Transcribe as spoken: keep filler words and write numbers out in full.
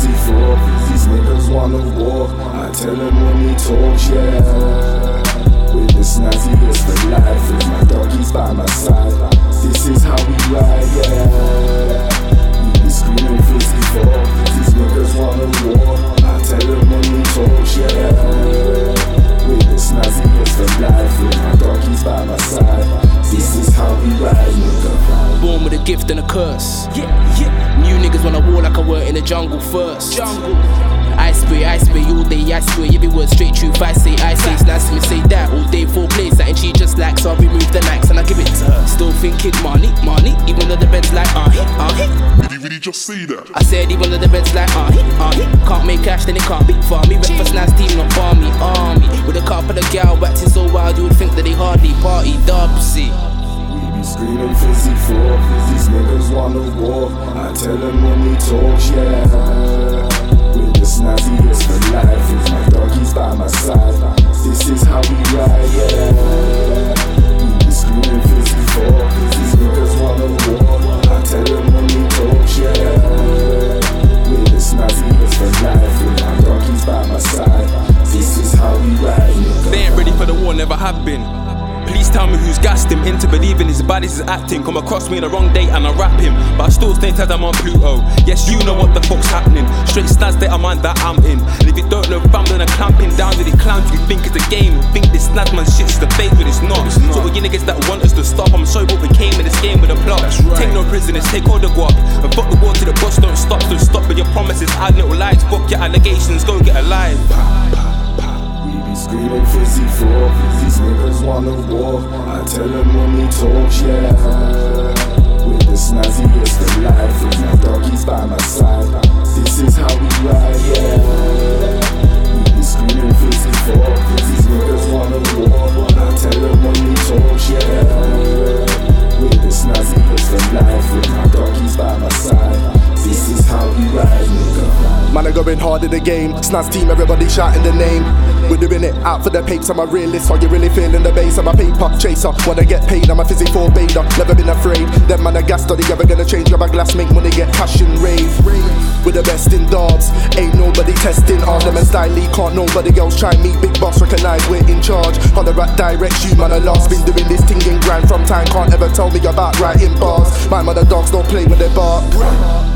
fizzy for. These niggas wanna war, I tell them when he talks, yeah. With the snazziest for life, with my doggies by my side. This is how we ride, yeah. We be screaming fizzy for. These niggas wanna war, I tell them when he talks, yeah. With the snazziest for life, with my doggies by my side. This is how we ride, nigga. Born with a gift and a curse. Yeah, yeah. New niggas wanna war like I were in the jungle first. Jungle. I spray, I spray all day, I swear every word straight truth. I say, I say, it's nice to me say that all day. Four plays that and she just like, so I remove the likes and I give it to her. Still thinking money, money, even though the bed's like, uh he, uh he. Did he really just say that? I said even though the bed's like, uh he, uh he. Can't make cash, then it can't be for me. Breakfast nice team, not barmy, army. With a couple of gal acting so wild, you would think that they hardly party. Dubsy. We be screaming fizzy for. These niggas wanna war, I tell them when he talks, yeah. With the snazziest for life, with my doggies by my side. This is how we ride, yeah. We be screaming fizzy for. These niggas wanna war, I tell them when he talks, yeah. With the snazziest for life, with my doggies by my side. This is how we ride, nigga. They ain't ready for the war, never have been. Please tell me who's gassed him into believing his body is acting. Come across me on the wrong date and I rap him, but I still stay tight, I'm on Pluto. Yes, you know what the fuck's happening. Straight stats that I'm on that I'm in. And if you don't know, fam, then I'm clamping down to these clowns. You think it's a game, you think this snazman shit's the fake, but it's not. It's not. So you niggas that want us to stop, I'm sorry, but we came in this game with a plot. Right. Take no prisoners, take all the guap, and fuck the war to the bus. Don't stop, don't stop with your promises. Add little lies, fuck your allegations, go get alive. Screaming fizzy for. These niggas wanna war, I tell them when he talks, yeah. With the snazziest for life, with my doggies by my side. This is how we ride, yeah. We be screaming fizzy for. These niggas wanna war, I tell them when he talks, yeah. With the snazziest for life, with my doggies by my side. This is how we ride, nigga. Man, I'm going hard in the game. Snaz team, everybody shouting the name. We're doing it out for the papes. I'm a realist. Are you really feeling the bass? I'm a paper chaser. Wanna get paid? I'm a fizzy for bader. Never been afraid. Them man, a gas, are they ever gonna change? Grab a glass, make money, get cash and rave. We're the best in darbs. Ain't nobody testing on them and style. Can't nobody else try me. Big boss recognize we're in charge. On the rat direct, you man, I last been doing this thing in grind from time. Can't ever tell me about writing bars. My mother dogs don't play with their bark.